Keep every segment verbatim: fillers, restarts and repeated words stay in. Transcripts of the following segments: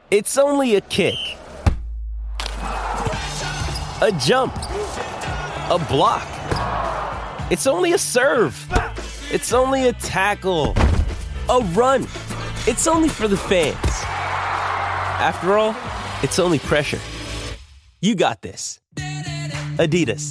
It's only a kick, a jump, a block. It's only a serve. It's only a tackle, a run. It's only for the fans. After all, it's only pressure. You got this. Adidas.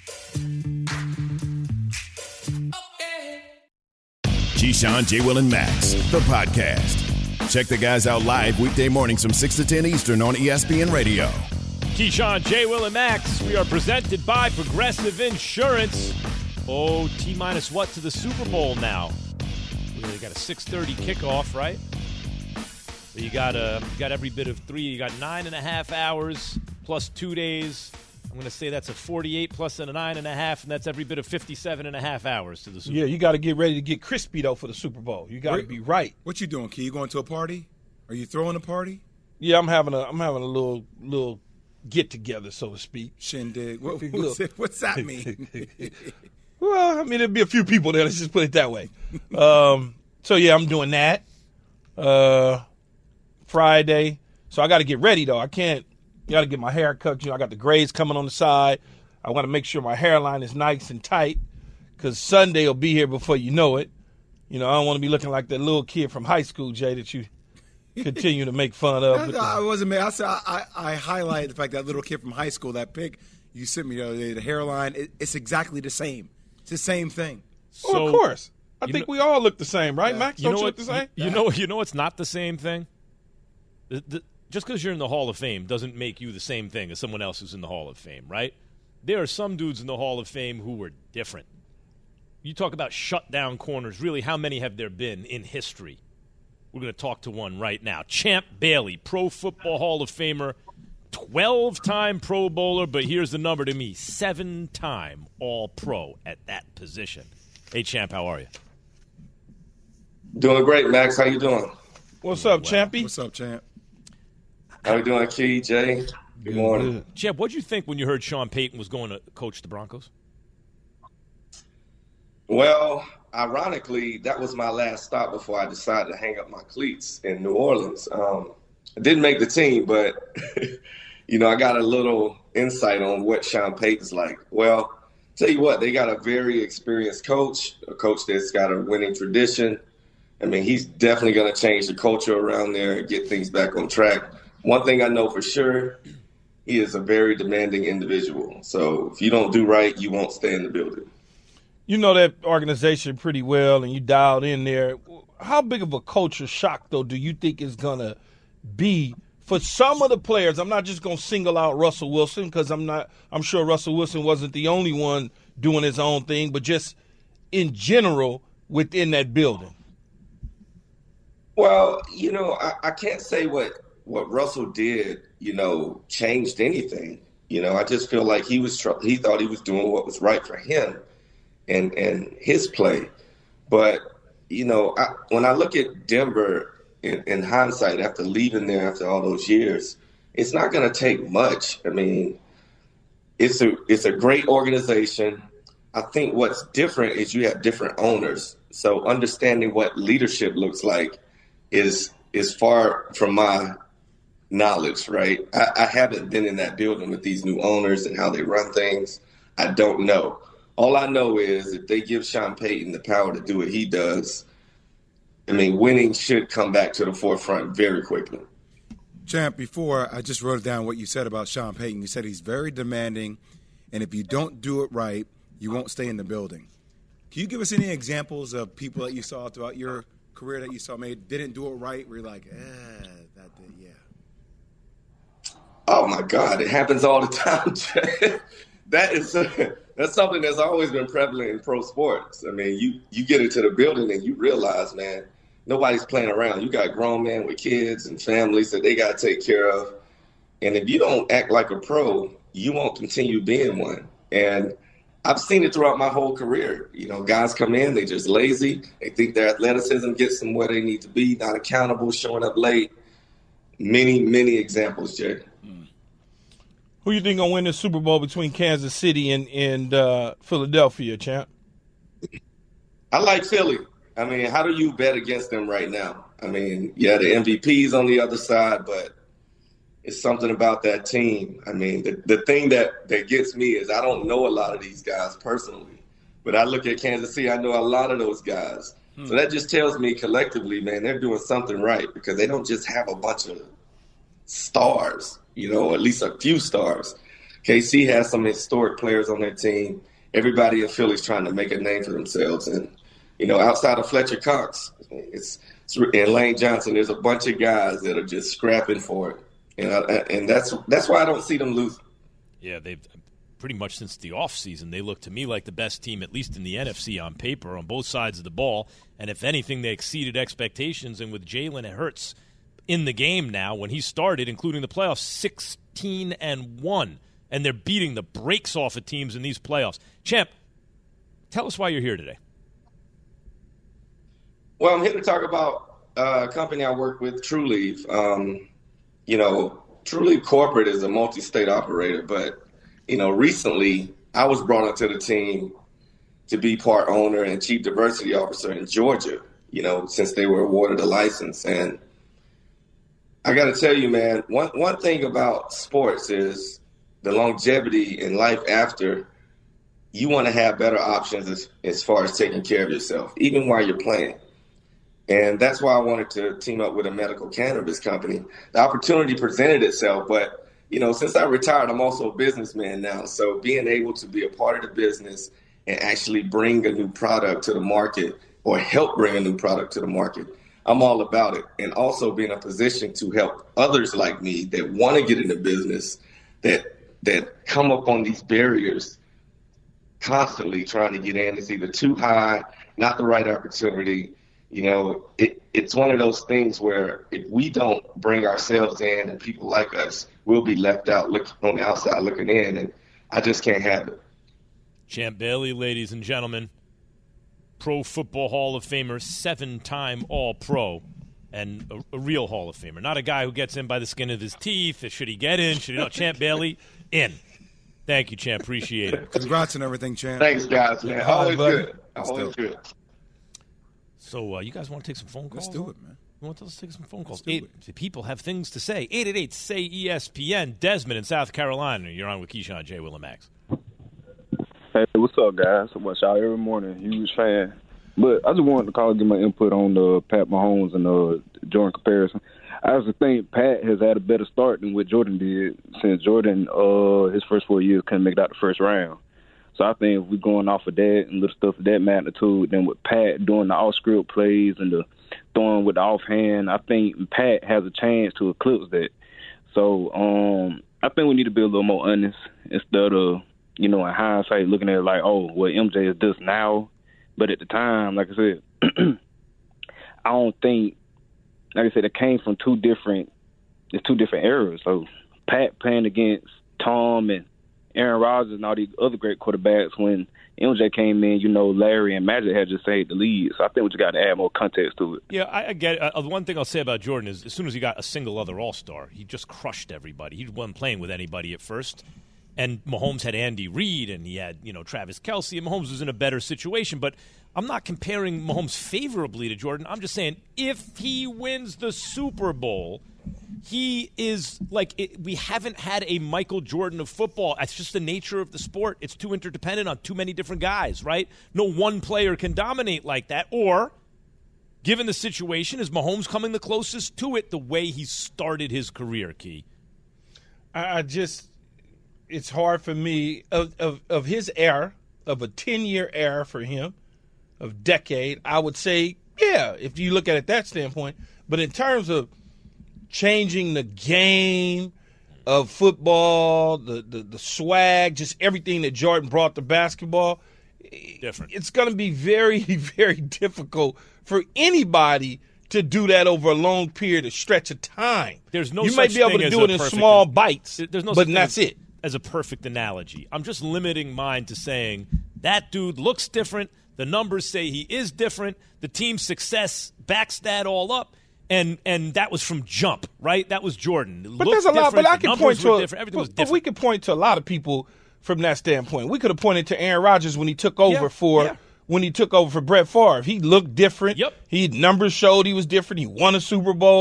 Keyshawn, J. Will, and Max, the podcast. Check the guys out live weekday mornings from six to ten Eastern on E S P N Radio. Keyshawn, J. Will, and Max, we are presented by Progressive Insurance. Oh, T-minus what to the Super Bowl now? We got a six thirty kickoff, right? You got, a, you got every bit of three. You got nine and a half hours plus two days. I'm going to say that's a forty-eight plus a nine and a half, and that's every bit of fifty-seven and a half hours to the Super Bowl. Yeah, you got to get ready to get crispy, though, for the Super Bowl. You got to be right. What you doing, Key? You going to a party? Are you throwing a party? Yeah, I'm having a I'm having a little little get together, so to speak. Shindig. What, what's, it, what's that mean? Well, I mean, there'll be a few people there. Let's just put it that way. Um, so yeah, I'm doing that. Uh, Friday. So I got to get ready though. I can't. Got to get my hair cut. You know, I got the grays coming on the side. I want to make sure my hairline is nice and tight because Sunday will be here before you know it. You know, I don't want to be looking like that little kid from high school, Jay, that you continue to make fun of. I, I wasn't. I, said, I I highlighted the fact that little kid from high school, that pic you sent me the other day, the hairline. It, it's exactly the same. It's the same thing. So, well, of course. I think know, we all look the same, right, yeah. Max? You Don't know you what, look the same? You, you know, you know what's not the same thing? The, the, just because you're in the Hall of Fame doesn't make you the same thing as someone else who's in the Hall of Fame, right? There are some dudes in the Hall of Fame who were different. You talk about shutdown corners. Really, how many have there been in history? We're going to talk to one right now. Champ Bailey, Pro Football Hall of Famer, twelve-time Pro Bowler, but here's the number to me, seven-time All-Pro at that position. Hey, Champ, how are you? Doing great, Max. How you doing? What's up, wow. Champy? What's up, Champ? How you doing, Key, Jay? Good morning. Good. Champ, what did you think when you heard Sean Payton was going to coach the Broncos? Well, ironically, that was my last stop before I decided to hang up my cleats in New Orleans. Um, I didn't make the team, but, you know, I got a little insight on what Sean Payton's like. Well, tell you what, they got a very experienced coach, a coach that's got a winning tradition. I mean, he's definitely going to change the culture around there and get things back on track. One thing I know for sure, he is a very demanding individual. So if you don't do right, you won't stay in the building. You know that organization pretty well, and you dialed in there. How big of a culture shock, though, do you think is going to be for some of the players? I'm not just going to single out Russell Wilson because I'm not. I'm sure Russell Wilson wasn't the only one doing his own thing, but just in general within that building. Well, you know, I, I can't say what, what Russell did, you know, changed anything. You know, I just feel like he was tr- he thought he was doing what was right for him and and his play. But, you know, I, when I look at Denver in, in hindsight after leaving there after all those years, it's not going to take much. I mean, it's a it's a great organization. I think what's different is you have different owners. So understanding what leadership looks like is is far from my knowledge, right? I, I haven't been in that building with these new owners and how they run things. I don't know. All I know is if they give Sean Payton the power to do what he does, I mean, winning should come back to the forefront very quickly. Champ, before I just wrote down what you said about Sean Payton. You said he's very demanding, and if you don't do it right, you won't stay in the building. Can you give us any examples of people that you saw throughout your career that you saw maybe didn't do it right, where you're like, eh, that did, yeah. Oh my God, it happens all the time. that is a, that's something that's always been prevalent in pro sports. I mean, you you get into the building and you realize, man, nobody's playing around. You got grown men with kids and families that they got to take care of, and if you don't act like a pro, you won't continue being one. And I've seen it throughout my whole career. You know, guys come in, they just lazy. They think their athleticism gets them where they need to be, not accountable, showing up late. Many, many examples, Jay. Mm. Who you think gonna win the Super Bowl between Kansas City and, and uh, Philadelphia, Champ? I like Philly. I mean, how do you bet against them right now? I mean, yeah, the M V P's on the other side, but it's something about that team. I mean, the, the thing that, that gets me is I don't know a lot of these guys personally, but I look at Kansas City, I know a lot of those guys. Hmm. So that just tells me collectively, man, they're doing something right because they don't just have a bunch of stars, you know, at least a few stars. K C has some historic players on their team. Everybody in Philly's trying to make a name for themselves. And, you know, outside of Fletcher Cox it's, it's, and Lane Johnson, there's a bunch of guys that are just scrapping for it. And, I, and that's that's why I don't see them losing. Yeah, they've pretty much since the offseason, they look to me like the best team, at least in the N F C on paper, on both sides of the ball. And if anything, they exceeded expectations. And with Jalen Hurts in the game now, when he started, including the playoffs, sixteen and one. And they're beating the brakes off of teams in these playoffs. Champ, tell us why you're here today. Well, I'm here to talk about uh, a company I work with, TrueLeave. Um, you know, TrueLeave Corporate is a multi-state operator, but, you know, recently I was brought onto the team to be part owner and chief diversity officer in Georgia, you know, since they were awarded a license. And I got to tell you, man, one, one thing about sports is the longevity in life after. You want to have better options as, as far as taking care of yourself, even while you're playing. And that's why I wanted to team up with a medical cannabis company. The opportunity presented itself, but, you know, since I retired, I'm also a businessman now. So being able to be a part of the business and actually bring a new product to the market or help bring a new product to the market, I'm all about it. And also be in a position to help others like me that want to get into business, that that come up on these barriers constantly trying to get in. It's either too high, not the right opportunity. You know, it, it's one of those things where if we don't bring ourselves in and people like us, we'll be left out looking on the outside looking in, and I just can't have it. Champ Bailey, ladies and gentlemen, Pro Football Hall of Famer, seven-time All-Pro, and a, a real Hall of Famer. Not a guy who gets in by the skin of his teeth. Should he get in? Should he not? Champ Bailey, in. Thank you, Champ. Appreciate it. Congrats on everything, Champ. Thanks, guys, man. Always good. Always good. So uh, you guys want to take some phone calls? Let's do it, man. You want to take some phone calls? Eight, the people have things to say. eight eight eight, say E S P N. Desmond in South Carolina. You're on with Keyshawn, J. Will, and Max. Hey, what's up, guys? I watch y'all every morning. Huge fan. But I just wanted to call and get my input on the uh, Pat Mahomes and uh, Jordan comparison. I also think Pat has had a better start than what Jordan did, since Jordan, uh, his first four years, couldn't make it out the first round. So I think if we're going off of that and little stuff of that magnitude, then with Pat doing the off-script plays and the throwing with the offhand, I think Pat has a chance to eclipse that. So um, I think we need to be a little more honest instead of, you know, in hindsight, looking at it like, oh, well, M J is this now. But at the time, like I said, I don't think, like I said, it came from two different, it's two different eras. So Pat playing against Tom and Aaron Rodgers and all these other great quarterbacks, when M J came in, you know, Larry and Magic had just saved the lead. So I think we just got to add more context to it. Yeah, I, I get it. Uh, one thing I'll say about Jordan is as soon as he got a single other All-Star, he just crushed everybody. He wasn't playing with anybody at first. And Mahomes had Andy Reid, and he had, you know, Travis Kelce, and Mahomes was in a better situation. But I'm not comparing Mahomes favorably to Jordan. I'm just saying if he wins the Super Bowl, he is like it, we haven't had a Michael Jordan of football. It's just the nature of the sport. It's too interdependent on too many different guys, right? No one player can dominate like that. Or, given the situation, is Mahomes coming the closest to it the way he started his career, Key? I, I just – it's hard for me of, of, of his era, of a ten-year era for him, of decade, I would say, yeah, if you look at it that standpoint. But in terms of changing the game of football, the, the, the swag, just everything that Jordan brought to basketball, different. It's going to be very, very difficult for anybody to do that over a long period, a stretch of time. There's no you such might be able thing to as do a it in perfect- small bites, There's no but such that's thing it. As a perfect analogy. I'm just limiting mine to saying that dude looks different. The numbers say he is different. The team's success backs that all up. And and that was from jump, right? That was Jordan. It But there's a lot. But I can point to a, Everything but, was but different. we could point to a lot of people from that standpoint. We could have pointed to Aaron Rodgers when he took over Yeah, for yeah. when he took over for Brett Favre. He looked different. Yep. He numbers showed he was different. He won a Super Bowl.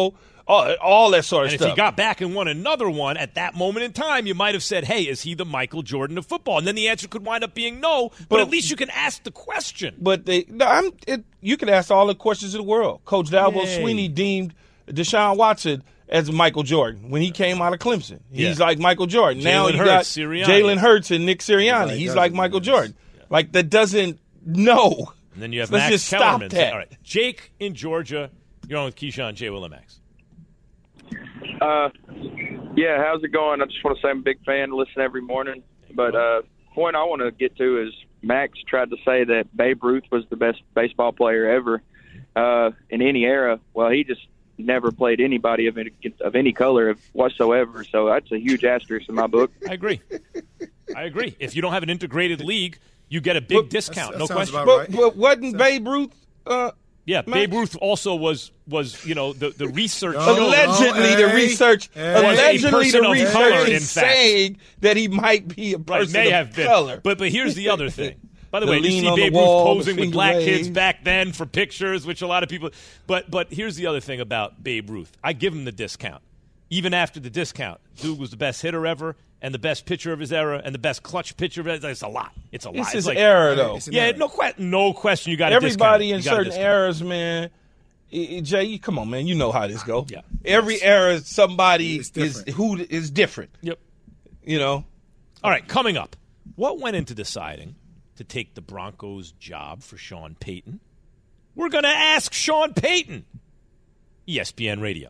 all, all that sort of and stuff. if he got back and won another one at that moment in time, you might have said, hey, is he the Michael Jordan of football? And then the answer could wind up being no, but, but at least you can ask the question. But they, no, I'm, it, you can ask all the questions in the world. Coach Dabo Yay. Sweeney deemed Deshaun Watson as Michael Jordan when he came out of Clemson. He's Yeah. like Michael Jordan. Now Jalen you Hurts, got Sirianni. Jalen Hurts and Nick Sirianni. Everybody He's does like it, Michael yes. Jordan. Like, that doesn't, no. And then you have Let's Max just stop Kellerman. that. All right, Jake in Georgia. You're on with Keyshawn, J. Will, and Max. Uh, yeah, how's it going? I just want to say I'm a big fan, listen every morning. But uh, point I want to get to is Max tried to say that Babe Ruth was the best baseball player ever uh, in any era. Well, he just never played anybody of any, of any color whatsoever. So that's a huge asterisk in my book. I agree. I agree. If you don't have an integrated league, you get a big But- discount. that No sounds question. about But, right. but wasn't Babe Ruth uh, Yeah, Max? Babe Ruth also was was you know the the research. No, showed- allegedly no, the hey, research hey. allegedly Was a person the of research color, in is fact. saying that he might be a Right, person may of have been. color. But but here's the other thing. By the, The way, you lean see on the Babe wall, Ruth the posing with finger black wave. kids back then for pictures, which a lot of people. But but here's the other thing about Babe Ruth. I give him the discount. Even after the discount, dude was the best hitter ever, and the best pitcher of his era, and the best clutch pitcher of his. It's a lot. It's a lot. It's his like, era, though. It's an Yeah, error. no question. No question. You got Everybody you in gotta certain discount. eras, man. I- I- Jay, you- come on, man. You know how this go. Yeah. Every era, somebody It's is different. who is different. Yep. You know. All right, coming up. What went into deciding to take the Broncos' job for Sean Payton? We're going to ask Sean Payton. E S P N Radio.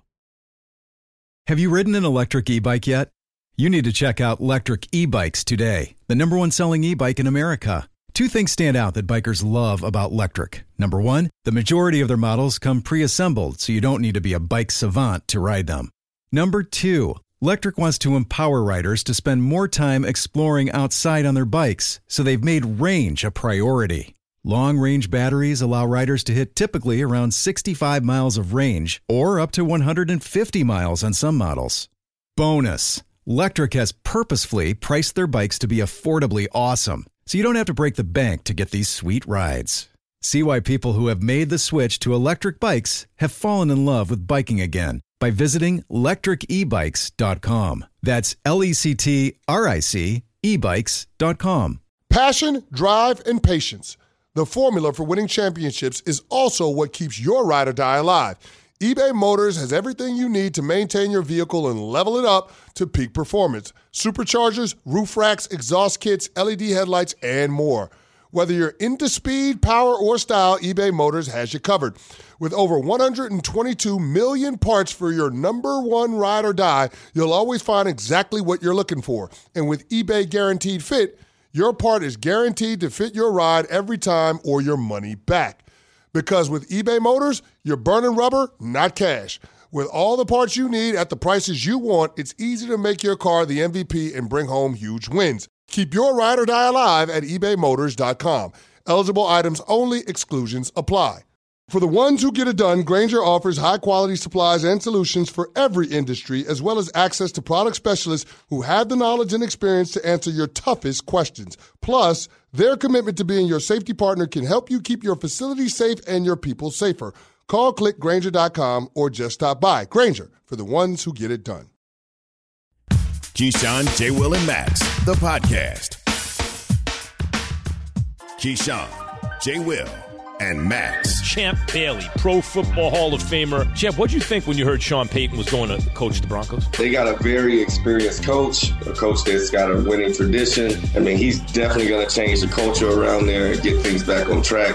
Have you ridden an electric e-bike yet? You need to check out Lectric E-Bikes today, the number one selling e-bike in America. Two things stand out that bikers love about Lectric. Number one, the majority of their models come pre-assembled, so you don't need to be a bike savant to ride them. Number two, Lectric wants to empower riders to spend more time exploring outside on their bikes, so they've made range a priority. Long-range batteries allow riders to hit typically around sixty-five miles of range, or up to one hundred fifty miles on some models. Bonus, Lectric has purposefully priced their bikes to be affordably awesome, so you don't have to break the bank to get these sweet rides. See why people who have made the switch to electric bikes have fallen in love with biking again by visiting lectric e bikes dot com. That's L E C T R I C e bikes dot com. Passion, drive, and patience. The formula for winning championships is also what keeps your ride or die alive. eBay Motors has everything you need to maintain your vehicle and level it up to peak performance. Superchargers, roof racks, exhaust kits, L E D headlights, and more. Whether you're into speed, power, or style, eBay Motors has you covered. With over one hundred twenty-two million parts for your number one ride or die, you'll always find exactly what you're looking for. And with eBay Guaranteed Fit, your part is guaranteed to fit your ride every time or your money back. Because with eBay Motors, you're burning rubber, not cash. With all the parts you need at the prices you want, it's easy to make your car the M V P and bring home huge wins. Keep your ride or die alive at ebay motors dot com. Eligible items only. Exclusions apply. For the ones who get it done, Grainger offers high-quality supplies and solutions for every industry, as well as access to product specialists who have the knowledge and experience to answer your toughest questions. Plus, their commitment to being your safety partner can help you keep your facility safe and your people safer. Call, click Grainger dot com, or just stop by. Grainger, for the ones who get it done. Keyshawn, J. Will, and Max, the podcast. Keyshawn, J. Will, and Max. Champ Bailey, Pro Football Hall of Famer. Champ, what'd you think when you heard Sean Payton was going to coach the Broncos? They got a very experienced coach, a coach that's got a winning tradition. I mean, he's definitely going to change the culture around there and get things back on track.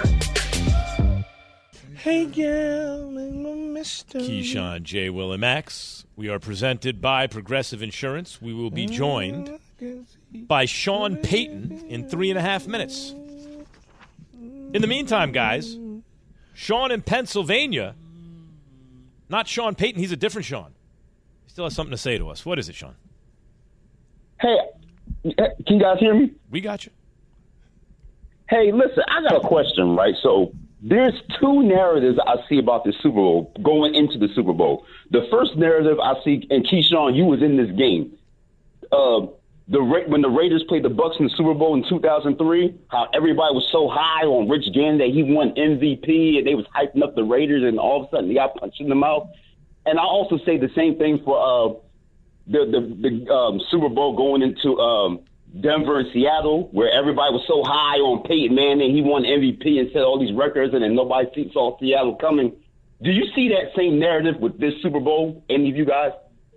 Hey, girl, Mister Keyshawn, J. Will, and Max. We are presented by Progressive Insurance. We will be joined by Sean Payton in three and a half minutes. In the meantime, guys, Sean in Pennsylvania, not Sean Payton, he's a different Sean. He still has something to say to us. What is it, Sean? Hey, can you guys hear me? We got you. Hey, listen, I got a question, right? So there's two narratives I see about the Super Bowl going into the Super Bowl. The first narrative I see, and Keyshawn, you was in this game. Uh, the when the Raiders played the Bucs in the Super Bowl in two thousand three, how everybody was so high on Rich Gannon that he won M V P, and they was hyping up the Raiders, and all of a sudden he got punched in the mouth. and I also say the same thing for uh, the the, the um, Super Bowl going into um, Denver and Seattle, where everybody was so high on Peyton Manning. He won M V P and set all these records, and then nobody saw Seattle coming. Do you see that same narrative with this Super Bowl, any of you guys?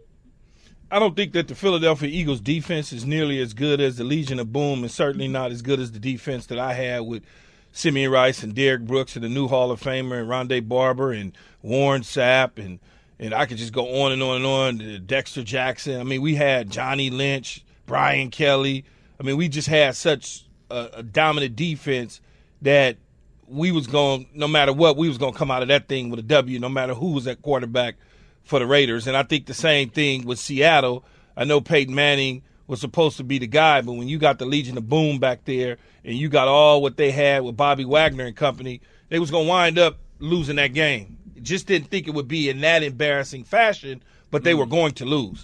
I don't think that the Philadelphia Eagles defense is nearly as good as the Legion of Boom, and certainly not as good as the defense that I had with Simeon Rice and Derrick Brooks and the new Hall of Famer and Rondé Barber and Warren Sapp, and, and I could just go on and on and on, Dexter Jackson. I mean, we had Johnny Lynch, Brian Kelly. I mean, we just had such a, a dominant defense that we was going, no matter what, we was going to come out of that thing with a W, no matter who was at quarterback for the Raiders. And I think the same thing with Seattle. I know Peyton Manning was supposed to be the guy, but when you got the Legion of Boom back there and you got all what they had with Bobby Wagner and company, they was going to wind up losing that game. Just didn't think it would be in that embarrassing fashion, but they mm. were going to lose.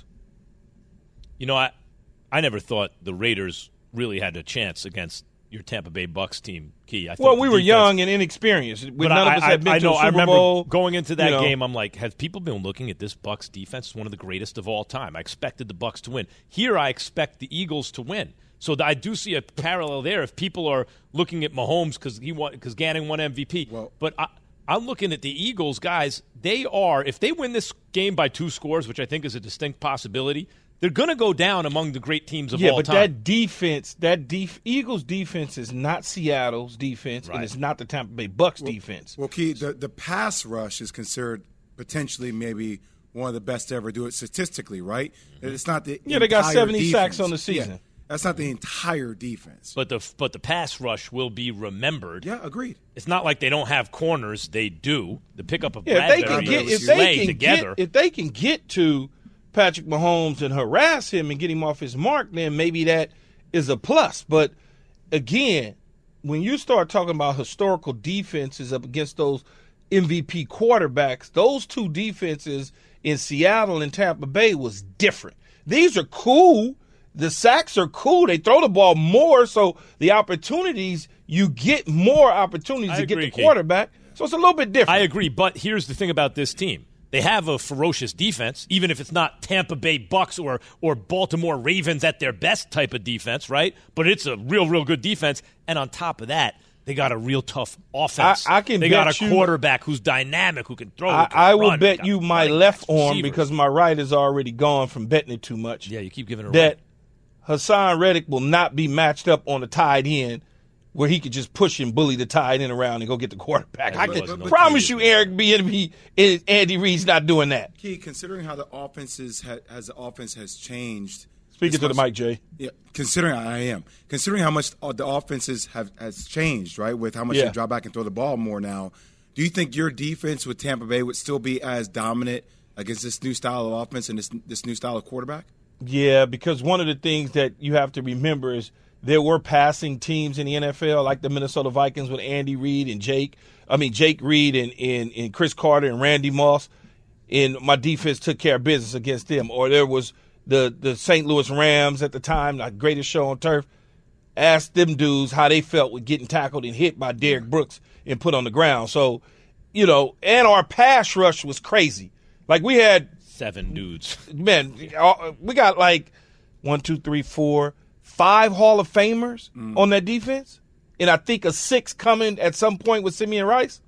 You know, I I never thought the Raiders really had a chance against your Tampa Bay Bucks team, Key. I well, we were defense, young and inexperienced. When none I, of us had been I, I to know, a Super I remember Bowl, going into that you know, game, I'm like, have people been looking at this Bucks defense? It's one of the greatest of all time. I expected the Bucks to win. Here I expect the Eagles to win. So I do see a parallel there. If people are looking at Mahomes because he won, because Gannon won M V P, well, but I, I'm looking at the Eagles, guys. They are, if they win this game by two scores, which I think is a distinct possibility, they're going to go down among the great teams of yeah, all but time. Yeah, but that defense, that def- Eagles defense is not Seattle's defense, right. and it's not the Tampa Bay Bucks well, defense. Well, Key, the, the pass rush is considered potentially maybe one of the best to ever do it statistically, right? Mm-hmm. It's not the yeah, they got seventy defense. sacks on the season. Yeah, that's not the entire defense. But the but the pass rush will be remembered. Yeah, agreed. It's not like they don't have corners; they do. The pickup of yeah, Bradbury if they can get, and if they Slay can together. Get, if they can get to Patrick Mahomes and harass him and get him off his mark, then maybe that is a plus. But again, when you start talking about historical defenses up against those M V P quarterbacks, those two defenses in Seattle and Tampa Bay was different. These are cool. The sacks are cool. They throw the ball more, so the opportunities, you get more opportunities I to agree, get the quarterback. So it's a little bit different. I agree, but here's the thing about this team. They have a ferocious defense, even if it's not Tampa Bay Bucks or or Baltimore Ravens at their best type of defense, right? But it's a real, real good defense. And on top of that, they got a real tough offense. I, I can they bet got a you, quarterback who's dynamic, who can throw. I, who can I run, will bet you my left arm, receivers. because my right is already gone from betting it too much. Yeah, you keep giving it that away. Hassan Reddick will not be matched up on the tight end where he could just push and bully the tight end around and go get the quarterback. Yeah, I but, can but, promise you, Eric Bieniemy, Andy Reid's not doing that. Key, considering how the offenses ha- as the offense has changed. Speaking to much, the mic, Jay. Yeah, considering I am considering how much the offenses have has changed, right? With how much Yeah. they drop back and throw the ball more now. Do you think your defense with Tampa Bay would still be as dominant against this new style of offense and this this new style of quarterback? Yeah, because one of the things that you have to remember is there were passing teams in the N F L, like the Minnesota Vikings with Andy Reid and Jake. I mean, Jake Reed and, and, and Chris Carter and Randy Moss. And my defense took care of business against them. Or there was the, the Saint Louis Rams at the time, the greatest show on turf. Asked them dudes how they felt with getting tackled and hit by Derrick Brooks and put on the ground. So, you know, and our pass rush was crazy. Like we had seven dudes. Man, we got like one, two, three, four, five Hall of Famers mm. on that defense, and I think a six coming at some point with Simeon Rice.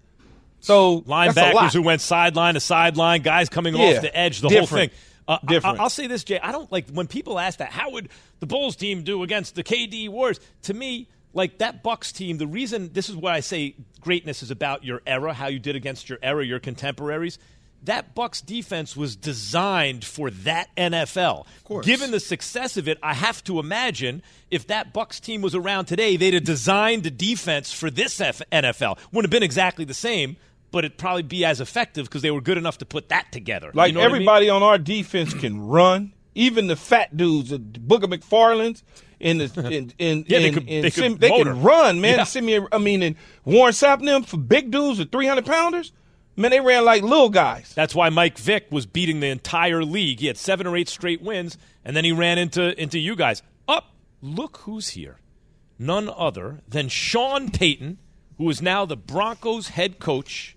So linebackers who went sideline to sideline, guys coming yeah. off the edge, the Different. whole thing. Uh, Different. I, I'll say this, Jay. I don't like when people ask that. How would the Bulls team do against the K D Warriors? To me, like that Bucks team, the reason this is why I say greatness is about your era, how you did against your era, your contemporaries. That Bucks defense was designed for that N F L. Of course. Given the success of it, I have to imagine if that Bucks team was around today, they'd have designed the defense for this F- N F L. Wouldn't have been exactly the same, but it'd probably be as effective because they were good enough to put that together. Like you know everybody what I mean? on our defense can run. Even the fat dudes, the Booger McFarlands, and the and, and, yeah, they, and, could, and they, Sim, could they can run, man. Yeah. Simeon, I mean, and Warren Sapp and them for big dudes with three hundred pounders. Man, they ran like little guys. That's why Mike Vick was beating the entire league. He had seven or eight straight wins, and then he ran into, into you guys. Up, oh, look who's here. None other than Sean Payton, who is now the Broncos head coach.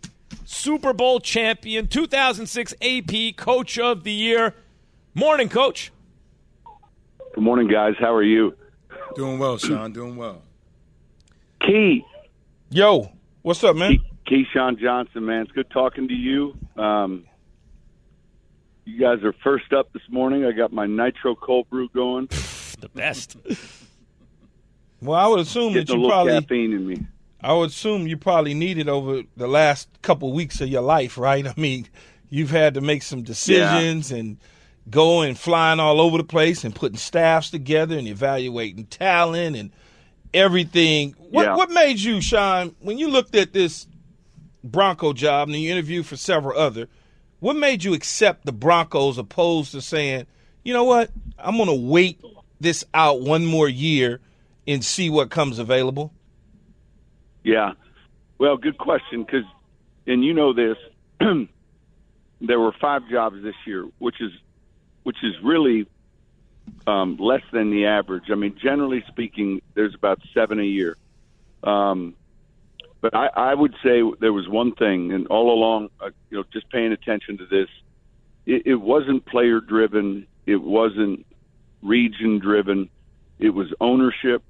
Super Bowl champion, two thousand six A P Coach of the Year. Morning, Coach. Good morning, guys. How are you? Doing well, Sean. Doing well. Key. Yo, what's up, man? Key, Keyshawn Johnson, man. It's good talking to you. Um, you guys are first up this morning. I got my nitro cold brew going. The best. Well, I would assume Getting that a you little probably caffeine in me. I would assume you probably need it over the last couple of weeks of your life, right? I mean, you've had to make some decisions yeah. and go and flying all over the place and putting staffs together and evaluating talent and everything. What yeah. what made you, Sean, when you looked at this Bronco job and you interviewed for several other, what made you accept the Broncos opposed to saying, you know what, I'm going to wait this out one more year and see what comes available? Yeah. Well, good question, because, and you know this, there were five jobs this year, which is which is really um, less than the average. I mean, generally speaking, there's about seven a year. Um, but I, I would say there was one thing, and all along, uh, you know, just paying attention to this, it, it wasn't player-driven. It wasn't region-driven. It was ownership.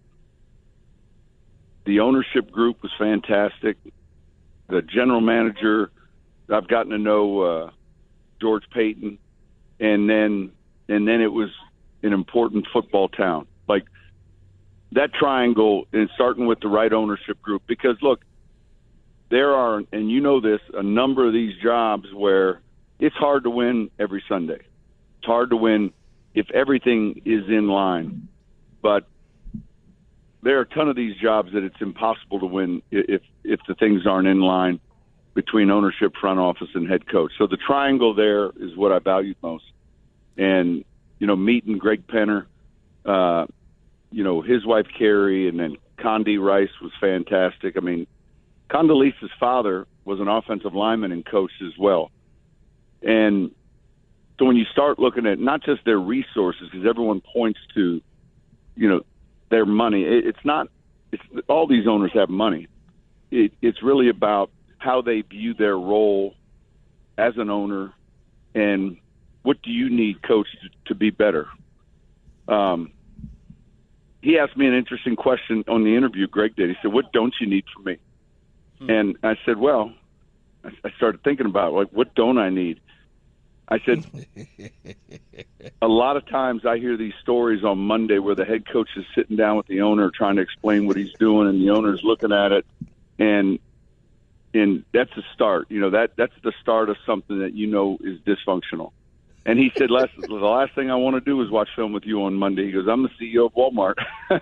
The ownership group was fantastic. The general manager, I've gotten to know uh, George Payton, and then and then it was an important football town. Like that triangle, and starting with the right ownership group. Because look, there are, and you know this, a number of these jobs where it's hard to win every Sunday. It's hard to win if everything is in line, but there are a ton of these jobs that it's impossible to win if if the things aren't in line between ownership, front office, and head coach. So the triangle there is what I valued most. And, you know, meeting Greg Penner, uh, you know, his wife Carrie, and then Condi Rice was fantastic. I mean, Condoleezza's father was an offensive lineman and coach as well. And so when you start looking at not just their resources, because everyone points to, you know, their money. It's not. It's all these owners have money. It, it's really about how they view their role as an owner, and what do you need, coach, to, to be better. Um, he asked me an interesting question on the interview. Greg did. He said, "What don't you need from me?" Hmm. And I said, "Well," I, I started thinking about like, what don't I need? I said, a lot of times I hear these stories on Monday where the head coach is sitting down with the owner trying to explain what he's doing, and the owner's looking at it, and and that's a start. You know, that that's the start of something that you know is dysfunctional. And he said, last, the last thing I want to do is watch film with you on Monday. He goes, I'm the C E O of Walmart.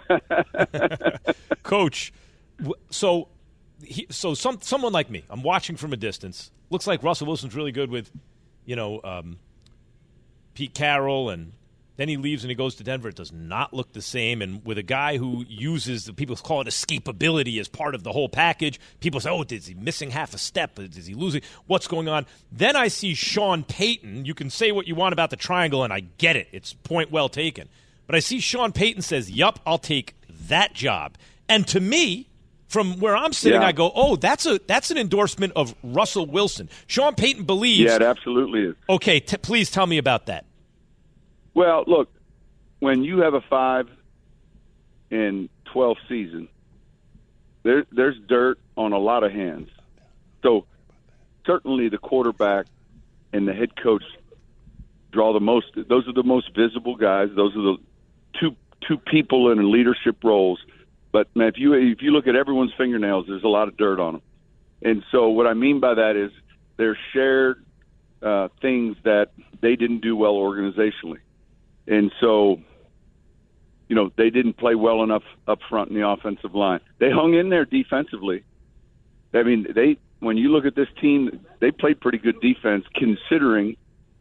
Coach, so he, so some someone like me, I'm watching from a distance. Looks like Russell Wilson's really good with, you know, um, Pete Carroll, and then he leaves and he goes to Denver. It does not look the same. And with a guy who uses, people call it escapability as part of the whole package, people say, oh, is he missing half a step? Is he losing? What's going on? Then I see Sean Payton. You can say what you want about the triangle, and I get it. It's point well taken. But I see Sean Payton says, yup, I'll take that job. And to me, from where I'm sitting, yeah. I go, oh, that's a that's an endorsement of Russell Wilson. Sean Payton believes. Yeah, it absolutely is. Okay, t- please tell me about that. Well, look, when you have a five and twelve season, there, there's dirt on a lot of hands. So certainly the quarterback and the head coach draw the most. Those are the most visible guys. Those are the two two people in leadership roles. But man, if you if you look at everyone's fingernails, there's a lot of dirt on them. And so what I mean by that is they're shared uh, things that they didn't do well organizationally. And so, you know, they didn't play well enough up front in the offensive line. They hung in there defensively. I mean, they when you look at this team, they played pretty good defense considering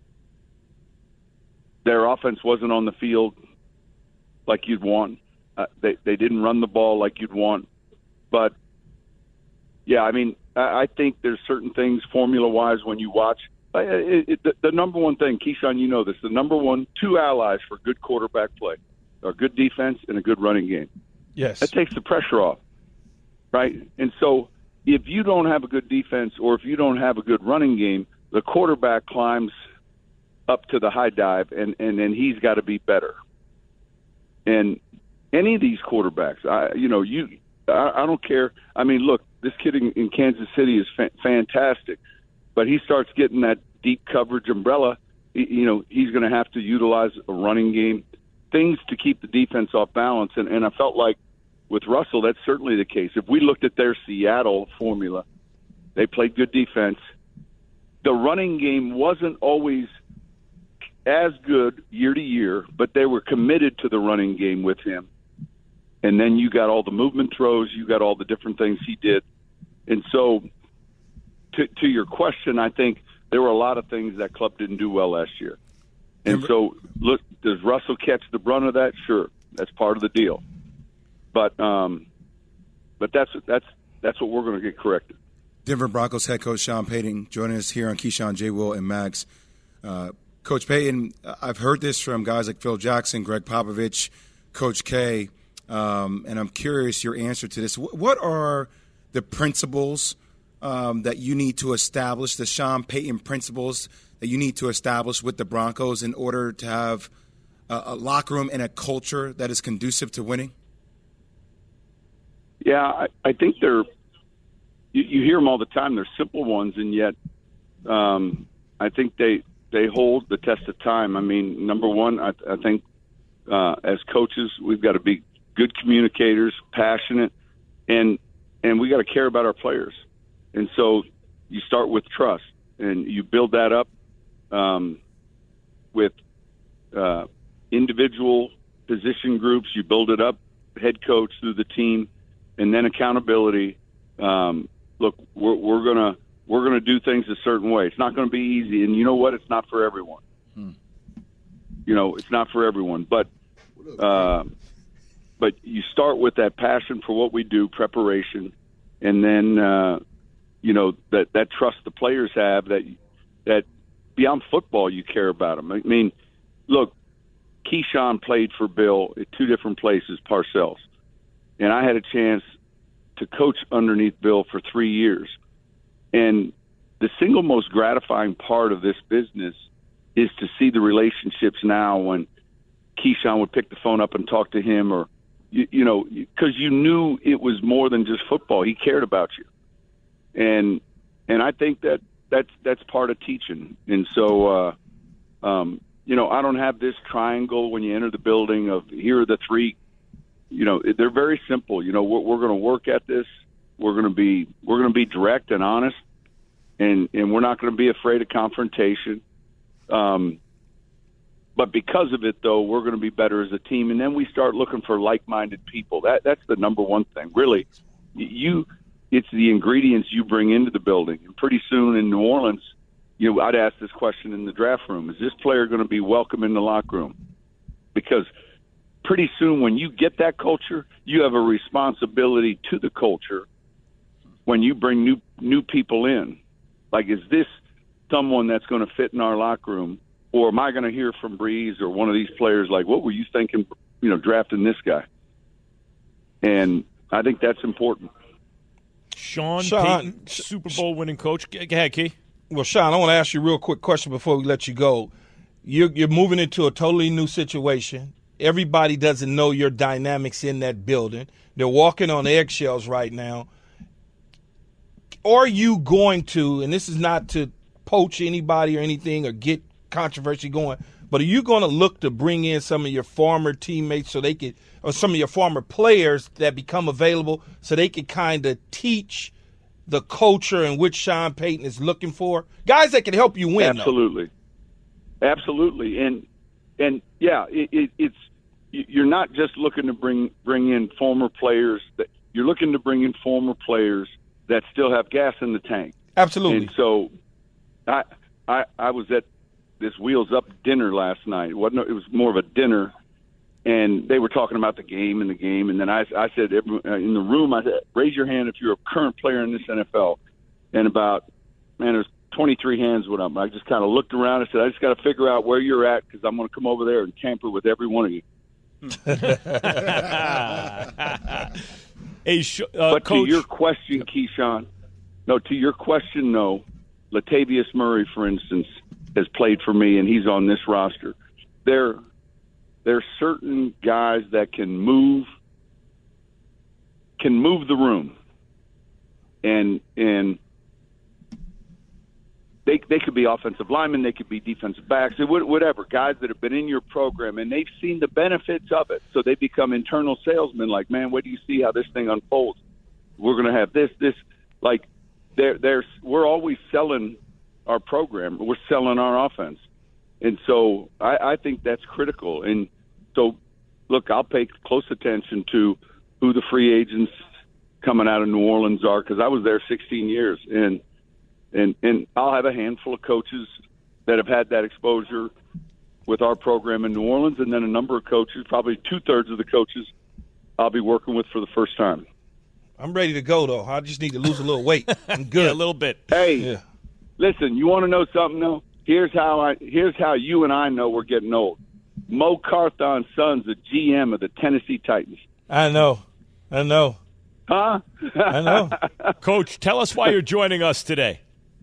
their offense wasn't on the field like you'd want. Uh, they they didn't run the ball like you'd want. But, yeah, I mean, I, I think there's certain things formula-wise when you watch. It, it, the, the number one thing, Keyshawn, you know this, the number one, two allies for good quarterback play are good defense and a good running game. Yes. That takes the pressure off, right? And so if you don't have a good defense or if you don't have a good running game, the quarterback climbs up to the high dive, and, and then he's got to be better. And any of these quarterbacks, I, you know, you, I, I don't care. I mean, look, this kid in, in Kansas City is fa- fantastic, but he starts getting that deep coverage umbrella. You know, he's going to have to utilize a running game, things to keep the defense off balance. And, and I felt like with Russell, that's certainly the case. If we looked at their Seattle formula, they played good defense. The running game wasn't always as good year to year, but they were committed to the running game with him. And then you got all the movement throws, you got all the different things he did. And so to, to your question, I think there were a lot of things that club didn't do well last year. And so, look, does Russell catch the brunt of that? Sure, that's part of the deal. But um, but that's that's that's what we're going to get corrected. Denver Broncos head coach Sean Payton joining us here on Keyshawn, J. Will, and Max. Uh, Coach Payton, I've heard this from guys like Phil Jackson, Greg Popovich, Coach K, um, and I'm curious your answer to this. What are the principles um, that you need to establish, the Sean Payton principles that you need to establish with the Broncos in order to have a, a locker room and a culture that is conducive to winning? Yeah, I, I think they're you, you hear them all the time. They're simple ones, and yet um, I think they they hold the test of time. I mean, number one, I, I think uh, as coaches, we've got to be good communicators, passionate, and and we got to care about our players. And so you start with trust, and you build that up um, with uh, individual position groups. You build it up, head coach through the team, and then accountability. Um, look, we're, we're gonna we're gonna do things a certain way. It's not going to be easy, and you know what? It's not for everyone. Hmm. You know, it's not for everyone. But uh, but you start with that passion for what we do, preparation, and then uh, you know that that trust the players have, that that beyond football you care about them. I mean, look, Keyshawn played for Bill at two different places, Parcells. And I had a chance to coach underneath Bill for three years. And the single most gratifying part of this business is to see the relationships now when Keyshawn would pick the phone up and talk to him, or, you, you know, because you knew it was more than just football. He cared about you. And and I think that that's, that's part of teaching. And so, uh, um, you know, I don't have this triangle when you enter the building of here are the three. You know, they're very simple. You know, we're, we're going to work at this. We're going to be we're going to be direct and honest, and and we're not going to be afraid of confrontation. Um, but because of it, though, we're going to be better as a team. And then we start looking for like-minded people. That that's the number one thing. Really, you it's the ingredients you bring into the building. And pretty soon in New Orleans, you know, I'd ask this question in the draft room: is this player going to be welcome in the locker room? Because pretty soon when you get that culture, you have a responsibility to the culture when you bring new new people in. Like, is this someone that's going to fit in our locker room? Or am I going to hear from Breeze or one of these players like, what were you thinking, you know, drafting this guy? And I think that's important. Sean, Sean Payton, Super Bowl winning coach. Go ahead, Key. Well, Sean, I want to ask you a real quick question before we let you go. You're, you're moving into a totally new situation. Everybody doesn't know your dynamics in that building. They're walking on eggshells right now. Are you going to, and this is not to poach anybody or anything or get controversy going, but are you going to look to bring in some of your former teammates so they could, or some of your former players that become available so they could kind of teach the culture in which Sean Payton is looking for? Guys that can help you win. Absolutely. Though. Absolutely. And, and yeah, it, it, it's, you're not just looking to bring bring in former players. That you're looking to bring in former players that still have gas in the tank. Absolutely. And so, I I, I was at this Wheels Up dinner last night. It wasn't. It was more of a dinner, and they were talking about the game and the game. And then I I said every, in the room, I said, raise your hand if you're a current player in this N F L. And about man, there's twenty-three hands went up. I just kind of looked around and said, I just got to figure out where you're at because I'm going to come over there and tamper with every one of you. hey, sh- uh, but Coach, to your question, Keyshawn, no, to your question, no. Latavius Murray, for instance, has played for me, and he's on this roster. There, there are certain guys that can move, can move the room, and and they they could be offensive linemen, they could be defensive backs, whatever. Guys that have been in your program and they've seen the benefits of it, so they become internal salesmen. Like, man, wait do you see how this thing unfolds? We're going to have this, this, like. They're, they're, we're always selling our program. We're selling our offense. And so I, I think that's critical. And so, look, I'll pay close attention to who the free agents coming out of New Orleans are, because I was there sixteen years. And, and, and I'll have a handful of coaches that have had that exposure with our program in New Orleans, and then a number of coaches, probably two-thirds of the coaches I'll be working with for the first time. I'm ready to go, though. I just need to lose a little weight. I'm good. Yeah, a little bit. Hey, yeah. Listen, you want to know something, though? Here's how I. Here's how you and I know we're getting old. Mo Carthon's son's the G M of the Tennessee Titans. I know. I know. Huh? I know. Coach, tell us why you're joining us today.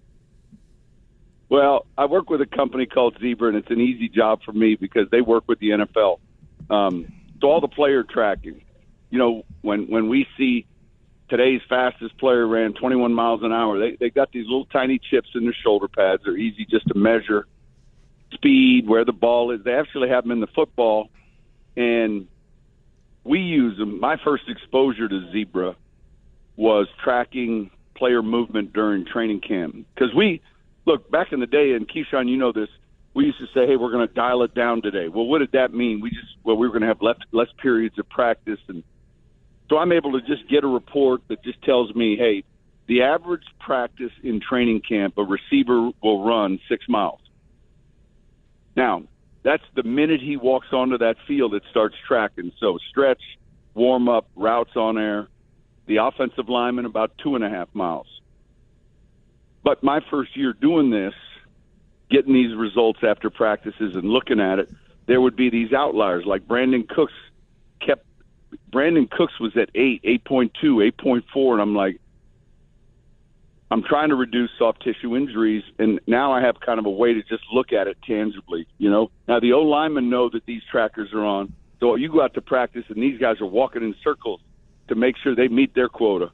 Well, I work with a company called Zebra, and it's an easy job for me because they work with the N F L. Um, so all the player tracking. You know, when, when we see today's fastest player ran twenty-one miles an hour, they they got these little tiny chips in their shoulder pads. They're easy just to measure speed, where the ball is. They actually have them in the football, and we use them. My first exposure to Zebra was tracking player movement during training camp. Because we, look, back in the day, and Keyshawn, you know this, we used to say, hey, we're going to dial it down today. Well, what did that mean? We just, well, we were going to have less, less periods of practice. And so I'm able to just get a report that just tells me, hey, the average practice in training camp, a receiver will run six miles. Now, that's the minute he walks onto that field, it starts tracking. So stretch, warm up, routes on air. The offensive lineman, about two and a half miles. But my first year doing this, getting these results after practices and looking at it, there would be these outliers. Like Brandon Cooks kept, Brandon Cooks was at eight, eight point two, eight point four, and I'm like, I'm trying to reduce soft tissue injuries, and now I have kind of a way to just look at it tangibly, you know. Now, the O-linemen know that these trackers are on, so you go out to practice, and these guys are walking in circles to make sure they meet their quota.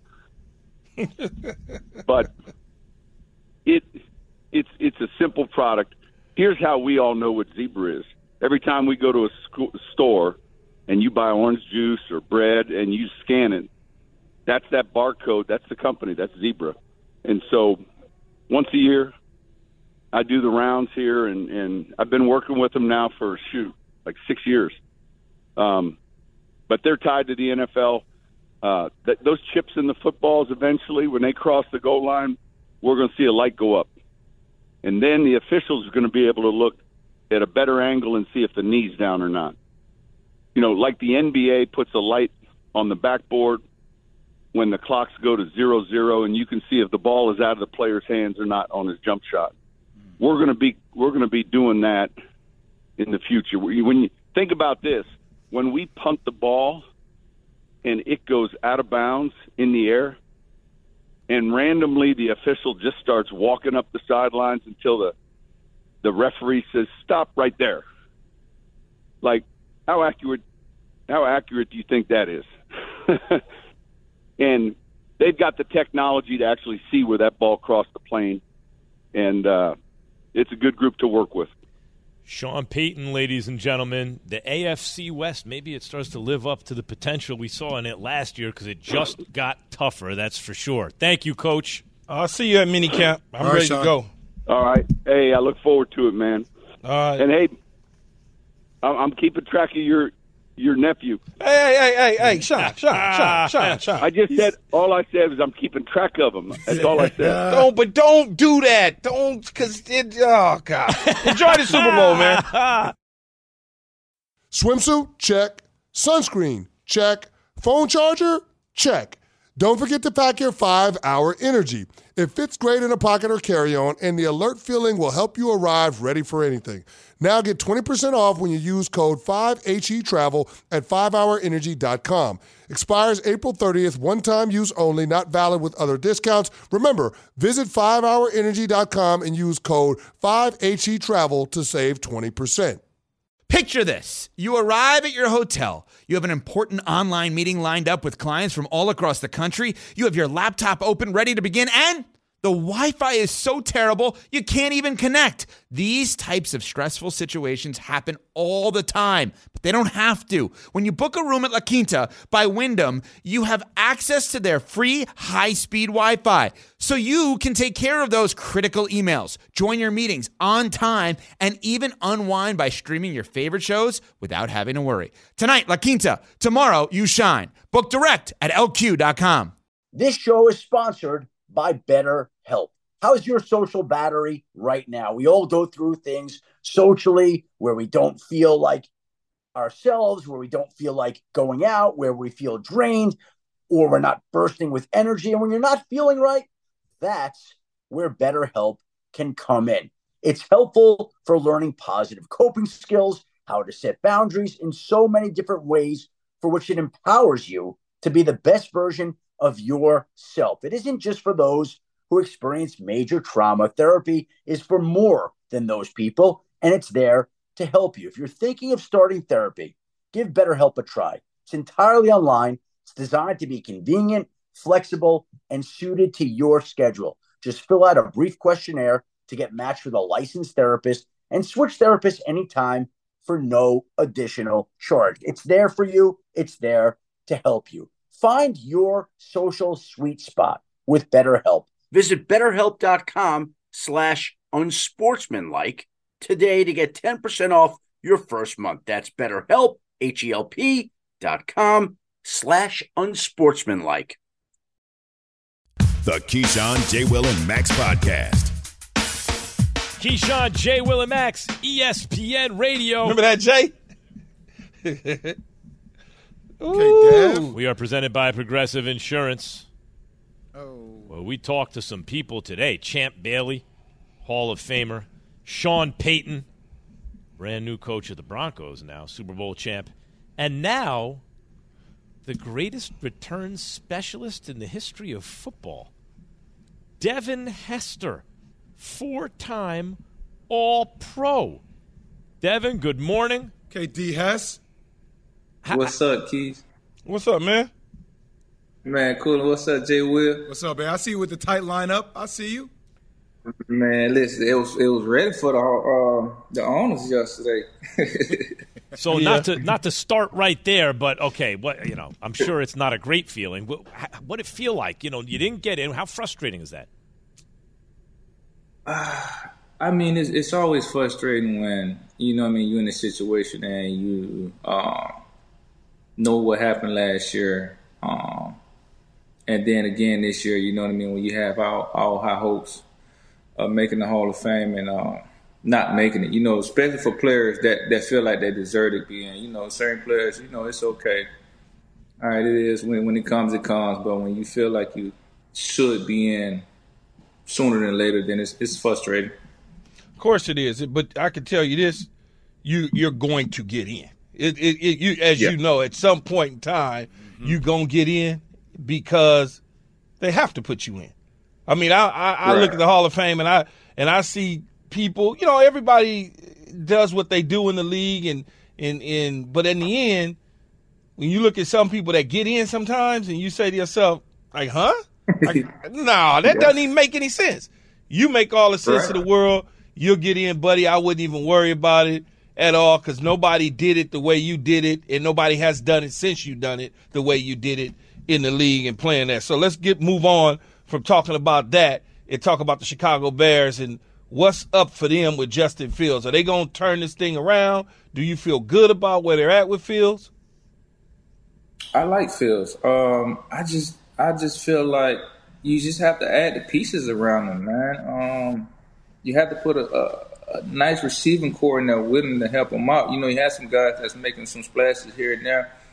But it it's it's a simple product. Here's how we all know what Zebra is. Every time we go to a sc- store and you buy orange juice or bread and you scan it, that's that barcode. That's the company. That's Zebra. And so once a year, I do the rounds here, and, and I've been working with them now for, shoot, like six years. Um, but they're tied to the N F L. Uh, th- those chips in the footballs, eventually, when they cross the goal line, we're going to see a light go up. And then the officials are going to be able to look at a better angle and see if the knee's down or not. You know, like the N B A puts a light on the backboard when the clocks go to zero zero, and you can see if the ball is out of the player's hands or not on his jump shot. We're going to be we're going to be doing that in the future. When you think about this, when we punt the ball and it goes out of bounds in the air, and randomly the official just starts walking up the sidelines until the the referee says, stop right there. Like, how accurate how accurate do you think that is? And they've got the technology to actually see where that ball crossed the plane, and uh, it's a good group to work with. Sean Payton, ladies and gentlemen, the A F C West, maybe it starts to live up to the potential we saw in it last year because it just got tougher, that's for sure. Thank you, Coach. I'll see you at minicamp. I'm All right, ready Sean. to go. All right. Hey, I look forward to it, man. All right. And, hey, I'm I'm keeping track of your your nephew. Hey, hey, hey, hey, hey, Sean, Sean, Sean, Sean, Sean. I just said, all I said was I'm keeping track of him. That's all I said. Don't, but don't do that. Don't, because it, oh, God. Enjoy the Super Bowl, man. Swimsuit? Check. Sunscreen? Check. Phone charger? Check. Don't forget to pack your five hour Energy. It fits great in a pocket or carry-on, and the alert feeling will help you arrive ready for anything. Now get twenty percent off when you use code five H E Travel at five hour energy dot com. Expires April thirtieth, one-time use only, not valid with other discounts. Remember, visit five hour energy dot com and use code five H E Travel to save twenty percent. Picture this. You arrive at your hotel. You have an important online meeting lined up with clients from all across the country. You have your laptop open, ready to begin, and the Wi-Fi is so terrible, you can't even connect. These types of stressful situations happen all the time, but they don't have to. When you book a room at La Quinta by Wyndham, you have access to their free high-speed Wi-Fi, so you can take care of those critical emails, join your meetings on time, and even unwind by streaming your favorite shows without having to worry. Tonight, La Quinta. Tomorrow, you shine. Book direct at L Q dot com. This show is sponsored by BetterHelp. How's your social battery right now? We all go through things socially where we don't feel like ourselves, where we don't feel like going out, where we feel drained, or we're not bursting with energy. And when you're not feeling right, that's where BetterHelp can come in. It's helpful for learning positive coping skills, how to set boundaries in so many different ways for which it empowers you to be the best version of yourself. It isn't just for those who experience major trauma. Therapy is for more than those people, and it's there to help you. If you're thinking of starting therapy, give BetterHelp a try. It's entirely online. It's designed to be convenient, flexible, and suited to your schedule. Just fill out a brief questionnaire to get matched with a licensed therapist and switch therapists anytime for no additional charge. It's there for you. It's there to help you. Find your social sweet spot with BetterHelp. Visit BetterHelp.com slash unsportsmanlike today to get ten percent off your first month. That's BetterHelp, H-E-L-P dot com slash unsportsmanlike. The Keyshawn, J. Will, and Max podcast. Keyshawn, J. Will, and Max, E S P N Radio. Remember that, Jay? Okay, Dev. We are presented by Progressive Insurance. Oh. Well, we talked to some people today. Champ Bailey, Hall of Famer. Sean Payton, brand new coach of the Broncos now, Super Bowl champ. And now, the greatest return specialist in the history of football, Devin Hester, four-time All-Pro. Devin, good morning. Okay, D. Hess. What's up, Keys? What's up, man? Man, cool. What's up, Jay Will? What's up, man? I see you with the tight lineup. I see you. Man, listen, it was it was ready for the uh, the owners yesterday. So yeah. not to not to start right there, but okay, what you know, I'm sure it's not a great feeling. What what did it feel like? You know, you didn't get in. How frustrating is that? Uh, I mean, it's it's always frustrating when you know, what I mean, you're in a situation and you uh, know what happened last year, um, and then again this year. You know what I mean? When you have all, all high hopes of making the Hall of Fame and uh, not making it, you know, especially for players that, that feel like they deserve to be in. You know, certain players, you know, it's okay. All right, it is. When when it comes, it comes. But when you feel like you should be in sooner than later, then it's it's frustrating. Of course it is. But I can tell you this, you, you're going to get in. It, it, it, you, as yeah. you know, at some point in time, mm-hmm. you're going to get in because they have to put you in. I mean, I, I, I right. look at the Hall of Fame and I and I see people, you know, everybody does what they do in the league, and, and, and but in the end, when you look at some people that get in sometimes and you say to yourself, like, huh? Like, no, that yeah. doesn't even make any sense. You make all the sense right. in the world. You'll get in, buddy. I wouldn't even worry about it at all because nobody did it the way you did it, and nobody has done it since you done it the way you did it in the league and playing that. So let's get move on from talking about that and talk about the Chicago Bears and what's up for them with Justin Fields. Are they going to turn this thing around? Do you feel good about where they're at with Fields? I like Fields. Um, I just I just feel like you just have to add the pieces around him, man. Um, you have to put a, a, a nice receiving core in there with him to help him out. You know, he has some guys that's making some splashes here and there.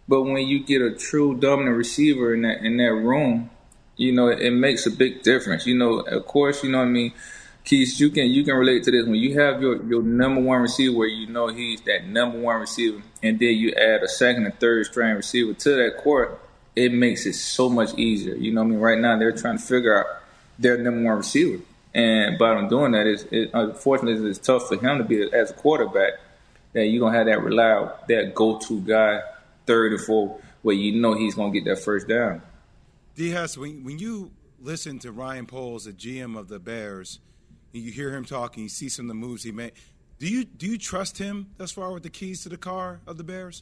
But when you get a true dominant receiver in that in that room, you know, it, it makes a big difference. You know, of course, you know what I mean, Keith, you can you can relate to this. When you have your, your number one receiver where you know he's that number one receiver, and then you add a second and third string receiver to that court, it makes it so much easier. You know what I mean? Right now they're trying to figure out their number one receiver. And by them doing that, it's, it, unfortunately, it's tough for him to be as a quarterback that you don't have that reliable, that go-to guy, third and fourth, where you know he's going to get that first down. D. Hess, when, when you listen to Ryan Poles, the G M of the Bears, and you hear him talking, you see some of the moves he made, do you do you trust him thus far with the keys to the car of the Bears?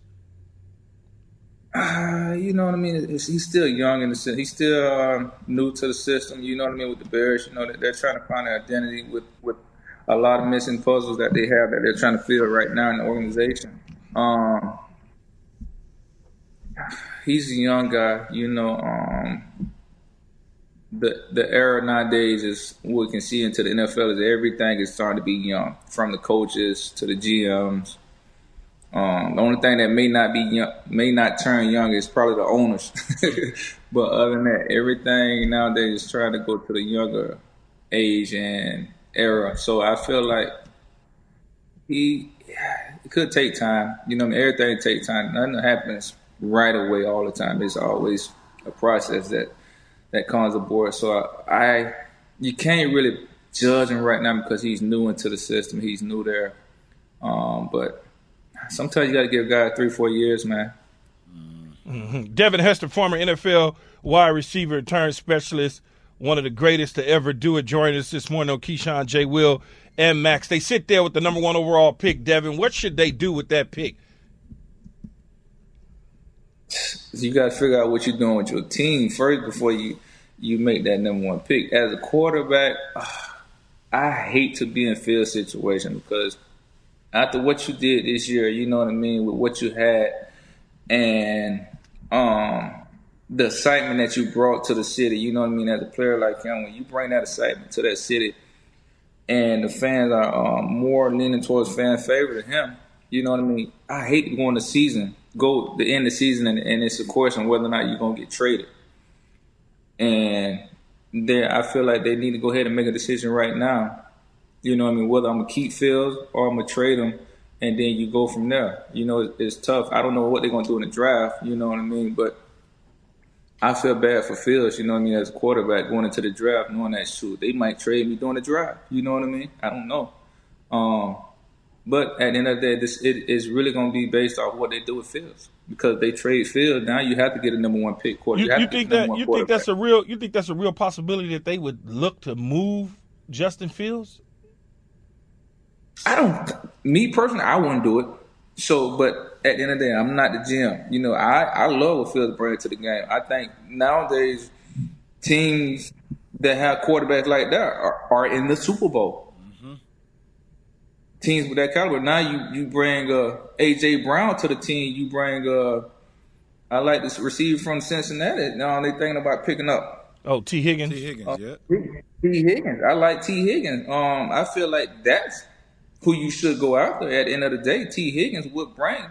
Uh, you know what I mean? It's, he's still young in the sense. He's still um, new to the system. You know what I mean? With the Bears, you know that they're trying to find an identity with, with a lot of missing puzzles that they have that they're trying to fill right now in the organization. Um, he's a young guy. You know, um, the the era nowadays is what we can see into the N F L is everything is starting to be young, from the coaches to the G Ms. Um, the only thing that may not be young, may not turn young is probably the owners. But other than that, everything nowadays is trying to go to the younger age and era. So I feel like he it could take time. You know, everything takes time. Nothing happens right away all the time. There's always a process that that comes aboard. So I, I you can't really judge him right now because he's new into the system. He's new there. Um, but sometimes you got to give a guy three, four years, man. Mm-hmm. Devin Hester, former N F L wide receiver turned specialist, one of the greatest to ever do it, joining us this morning on Keyshawn, J. Will, and Max. They sit there with the number one overall pick, Devin. What should they do with that pick? You got to figure out what you're doing with your team first before you, you make that number one pick. As a quarterback, I hate to be in field situation because after what you did this year, you know what I mean, with what you had and um, the excitement that you brought to the city, you know what I mean, as a player like him, when you bring that excitement to that city and the fans are um, more leaning towards fan favorite than him, you know what I mean, I hate to go in the season, go the end of the season, and, and it's a question whether or not you're going to get traded. And there, I feel like they need to go ahead and make a decision right now. You know what I mean? Whether I'm going to keep Fields or I'm going to trade him, and then you go from there. You know, it's, it's tough. I don't know what they're going to do in the draft, you know what I mean? But I feel bad for Fields, you know what I mean, as a quarterback going into the draft, knowing that, shoot, they might trade me during the draft. You know what I mean? I don't know. Um, but at the end of the day, this it is really going to be based off what they do with Fields. Because they trade Fields, now you have to get a number one pick quarterback. You, you think that you think that's a real you think that's a real possibility that they would look to move Justin Fields? I don't. Me personally, I wouldn't do it. So, but at the end of the day, I'm not the G M. You know, I, I love what Fields brings to the game. I think nowadays teams that have quarterbacks like that are, are in the Super Bowl. Mm-hmm. Teams with that caliber. Now you you bring uh, A J Brown to the team. You bring uh, I like this receiver from Cincinnati. Now they thinking about picking up. Oh, T Higgins. T Higgins, uh, yeah. T Higgins. I like T Higgins. Um, I feel like that's who you should go after. At the end of the day, T. Higgins would bring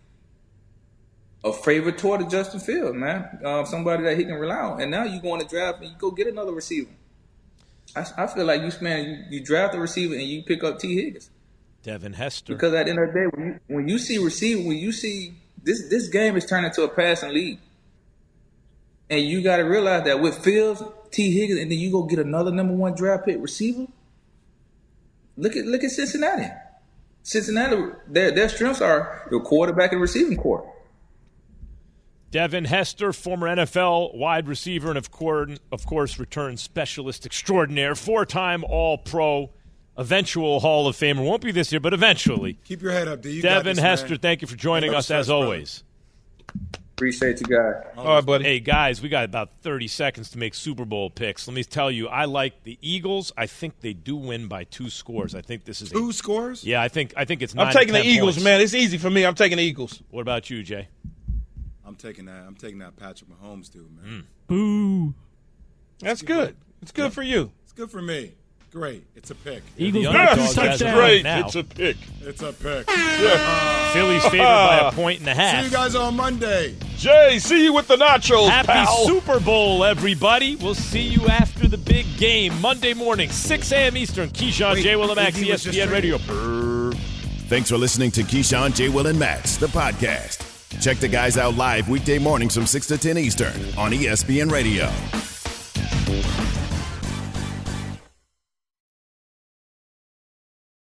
a favorite toward Justin Fields, man. Uh, somebody that he can rely on. And now you go in the draft and you go get another receiver. I, I feel like you, man, you, you draft a receiver and you pick up T. Higgins. Devin Hester. Because at the end of the day, when you, when you see receiver, when you see this, this game is turning into a passing league. And you got to realize that with Fields, T. Higgins, and then you go get another number one draft pick receiver. Look at look at Cincinnati. Cincinnati, their their strengths are the quarterback and receiving core. Devin Hester, former N F L wide receiver and of course, of course, return specialist extraordinaire, four-time All-Pro, eventual Hall of Famer. Won't be this year, but eventually. Keep your head up, D. You Devin this, Hester, man. thank you for joining us as always. Appreciate you guys. All right, buddy. Hey, guys, we got about thirty seconds to make Super Bowl picks. Let me tell you, I like the Eagles. I think they do win by two scores. I think this is two a, scores. Yeah, I think I think it's. nine I'm taking to the ten Eagles, points. man. It's easy for me. I'm taking the Eagles. What about you, Jay? I'm taking that. I'm taking that Patrick Mahomes dude, man. Mm. Boo. That's good. It's good yeah. for you. It's good for me. Great. It's a pick. Eagles Yeah, by two that's touchdowns great. now. It's a pick. It's a pick. Yeah. Philly's favored by a point and a half. See you guys on Monday. Jay, see you with the nachos, Happy pal. Super Bowl, everybody. We'll see you after the big game Monday morning, six a.m. Eastern. Keyshawn, Wait, J. Will, and Max, A D E was S P just N Radio. Thanks for listening to Keyshawn, J. Will, and Max, the podcast. Check the guys out live weekday mornings from six to ten Eastern on E S P N Radio.